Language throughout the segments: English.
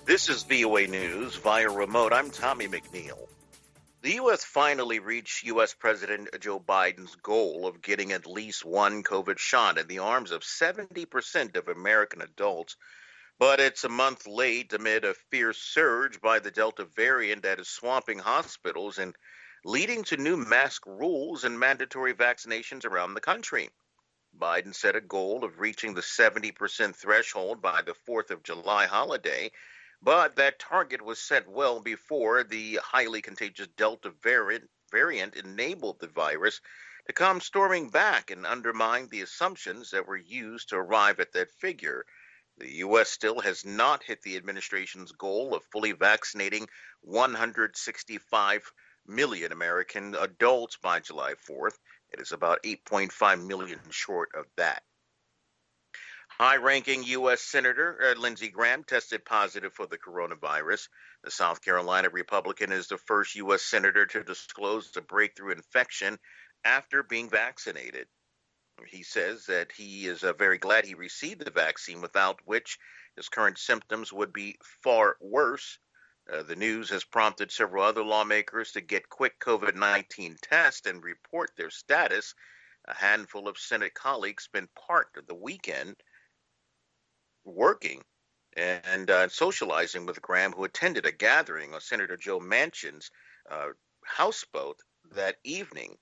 This is VOA News via remote. I'm Tommy McNeil. The U.S. finally reached U.S. President Joe Biden's goal of getting at least one COVID shot in the arms of 70% of American adults, but it's a month late amid a fierce surge by the Delta variant that is swamping hospitals and leading to new mask rules and mandatory vaccinations around the country. Biden set a goal of reaching the 70% threshold by the 4th of July holiday, but that target was set well before the highly contagious Delta variant enabled the virus to come storming back and undermine the assumptions that were used to arrive at that figure. The U.S. still has not hit the administration's goal of fully vaccinating 165 million American adults by July 4th. It is about 8.5 million short of that. High-ranking U.S. Senator Lindsey Graham tested positive for the coronavirus. The South Carolina Republican is the first U.S. senator to disclose a breakthrough infection after being vaccinated. He says that he is very glad he received the vaccine, without which his current symptoms would be far worse. The news has prompted several other lawmakers to get quick COVID-19 tests and report their status. A handful of Senate colleagues spent part of the weekend working and socializing with Graham, who attended a gathering on Senator Joe Manchin's houseboat that evening.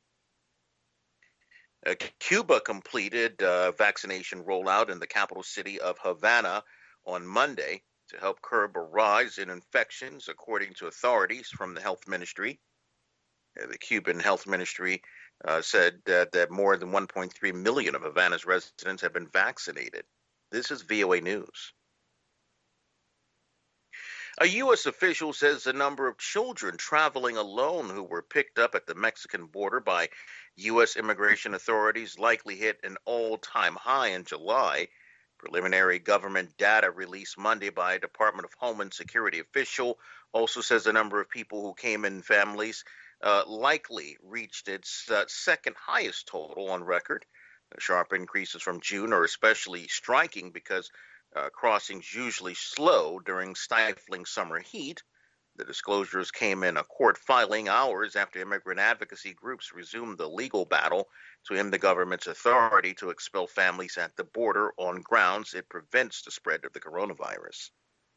Cuba completed vaccination rollout in the capital city of Havana on Monday to help curb a rise in infections, according to authorities from the health ministry. The Cuban health ministry said that more than 1.3 million of Havana's residents have been vaccinated. This is VOA News. A U.S. official says the number of children traveling alone who were picked up at the Mexican border by U.S. immigration authorities likely hit an all-time high in July. Preliminary government data released Monday by a Department of Homeland Security official also says the number of people who came in families likely reached its second highest total on record. The sharp increases from June are especially striking because crossings usually slow during stifling summer heat. The disclosures came in a court filing hours after immigrant advocacy groups resumed the legal battle to end the government's authority to expel families at the border on grounds it prevents the spread of the coronavirus.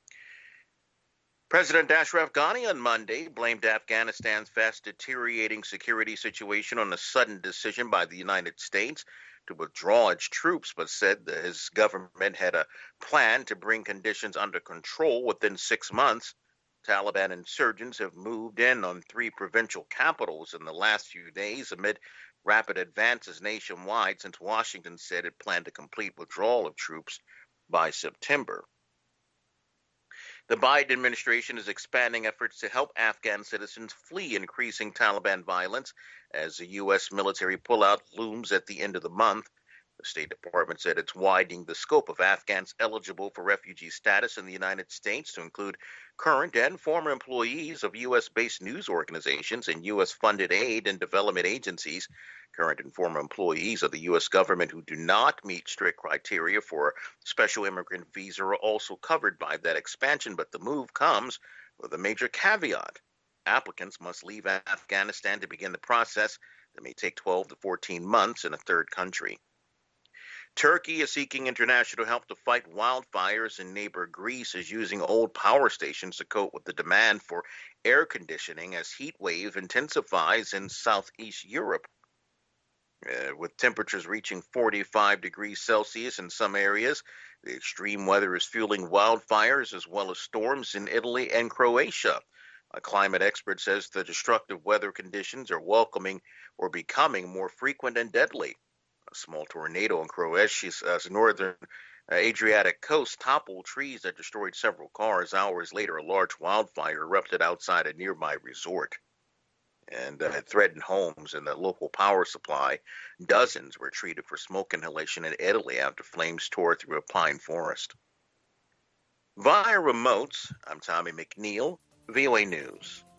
President Ashraf Ghani on Monday blamed Afghanistan's fast deteriorating security situation on a sudden decision by the United States to withdraw its troops, but said that his government had a plan to bring conditions under control within 6 months. Taliban insurgents have moved in on 3 provincial capitals in the last few days amid rapid advances nationwide since Washington said it planned to complete withdrawal of troops by September. The Biden administration is expanding efforts to help Afghan citizens flee increasing Taliban violence as the U.S. military pullout looms at the end of the month. The State Department said it's widening the scope of Afghans eligible for refugee status in the United States to include current and former employees of U.S.-based news organizations and U.S.-funded aid and development agencies. Current and former employees of the U.S. government who do not meet strict criteria for a special immigrant visa are also covered by that expansion, but the move comes with a major caveat. Applicants must leave Afghanistan to begin the process that may take 12 to 14 months in a third country. Turkey is seeking international help to fight wildfires, and neighbor Greece is using old power stations to cope with the demand for air conditioning as heat wave intensifies in southeast Europe. With temperatures reaching 45 degrees Celsius in some areas, the extreme weather is fueling wildfires as well as storms in Italy and Croatia. A climate expert says the destructive weather conditions are becoming more frequent and deadly. A small tornado in Croatia's northern Adriatic coast toppled trees that destroyed several cars. Hours later, a large wildfire erupted outside a nearby resort and threatened homes and the local power supply. Dozens were treated for smoke inhalation in Italy after flames tore through a pine forest. Via remotes, I'm Tommy McNeil, VOA News.